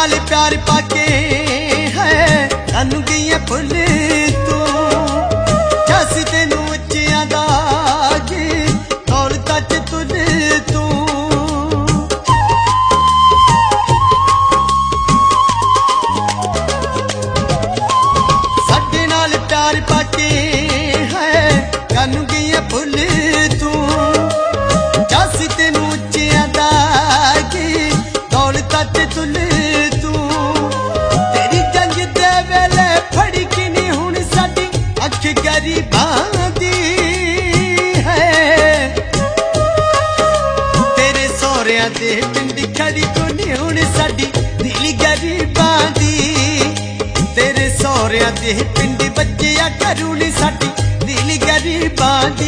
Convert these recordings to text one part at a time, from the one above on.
नाल प्यार पाके है सानू गई भुल तू जस तेनू उच्चियां दाग दौलतां च तुल तू साडे नाल प्यार पाके है सानू गई भुल तू जस तेनू उच्चियां दाग दौलतां च तुल गरीबां दी है तेरे सौहरियां दे पिंड खड़ी कोनी हुण साडी दिल गरीबां दी तेरे सौहरियां दे पिंड बच्चिया करूनी साडी दिल गरीबां दी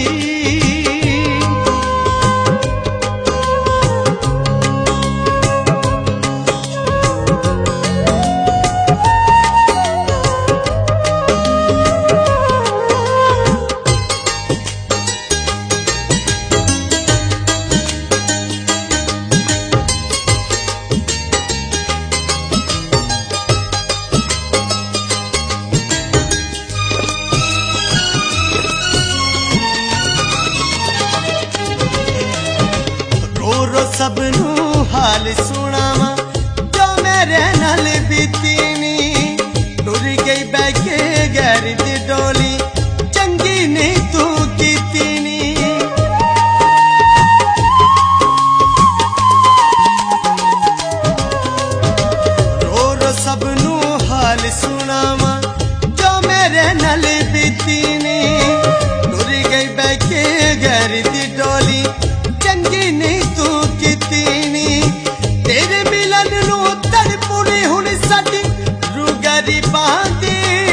सबनू हाल सुनावा जो मेरे नाल बीती नी टुर गई बह के गैर दी डोली चंगी नहीं तू कीती नी रो रो सबनू हाल सुनावा जो मेरे नाल बीती नी टुर गई बह के गैर दी डोली चंगी नहीं तू तेरे मिलन नू तड़पुनी हुण साडी रू गरीबां दी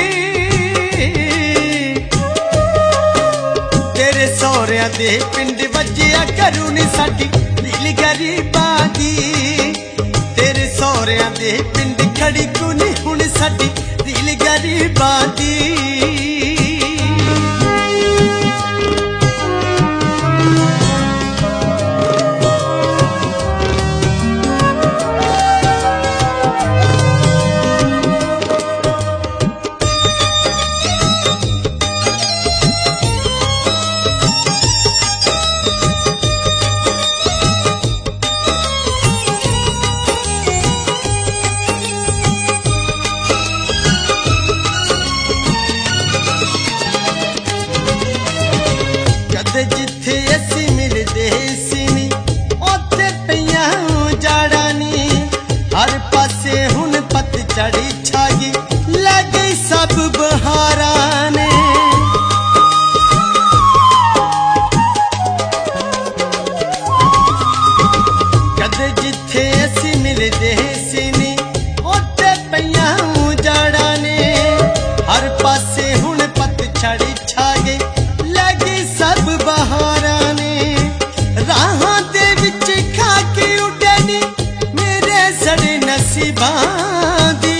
तेरे सौहरियां दे पिंड वज्जिया करूनी साडी दिल गरीबां दी तेरे सौहरियां दे पिंड खड़ी कोनी हुण साडी दिल गरीबां दी जिथे असी मिलदे सी नी ओथे पईयां उजाड़ा नी हर पासे हुण पतझड़ छा गई लै गई सब बहारां ने कदे जिथे असी मिलदे सी नी ओथे पईयां उजाड़ा ने हर पासे हुण पतझड़ छा गई सब बहारां ने राहां दे विच खा के उडनी मेरे सड़े नसीबां दी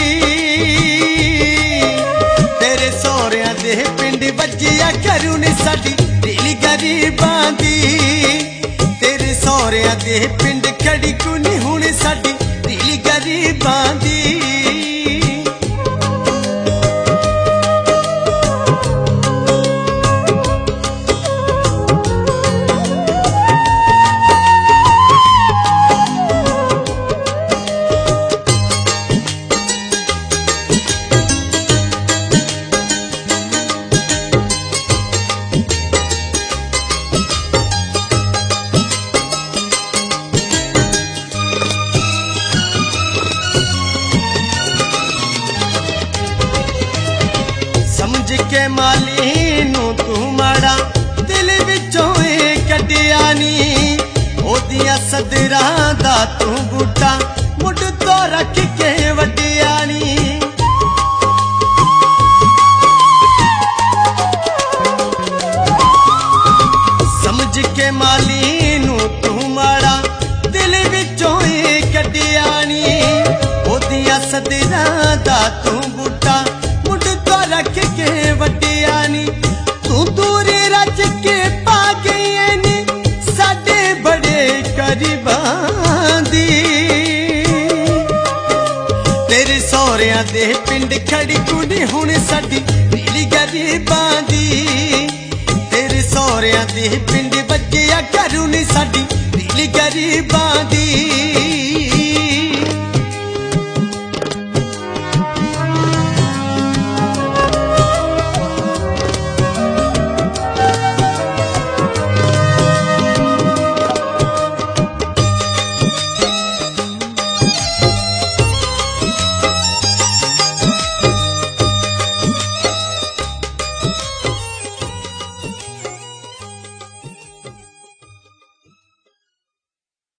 तेरे सौहरियां दे पिंड वज्जिया करूनी साडी दिल गरीबां दी तेरे सौहरियां दे पिंड खड़ी कोनी हुण साडी दिल गरीबां दी के माली नू तू माड़ा दिल विचों कढिया नी ओदियां सदरां दा तू बूटा मुड़ तो रख के वड्डिया नी समझ के माली नू तू माड़ा दिल विचों कढिया नी ओदियां सदरां दा तू बूटा मुड़ तो रख के वड्डिया नी तू दूरी रज के पा गई नी साडे बड़े करीबां दी सौहरियां दे पिंड खड़ी कुड़ी हुण साडी नीली गरीबां दी तेरे सौहरियां दे पिंड बज्जिया घरू नी साडी नीली गरीबां दी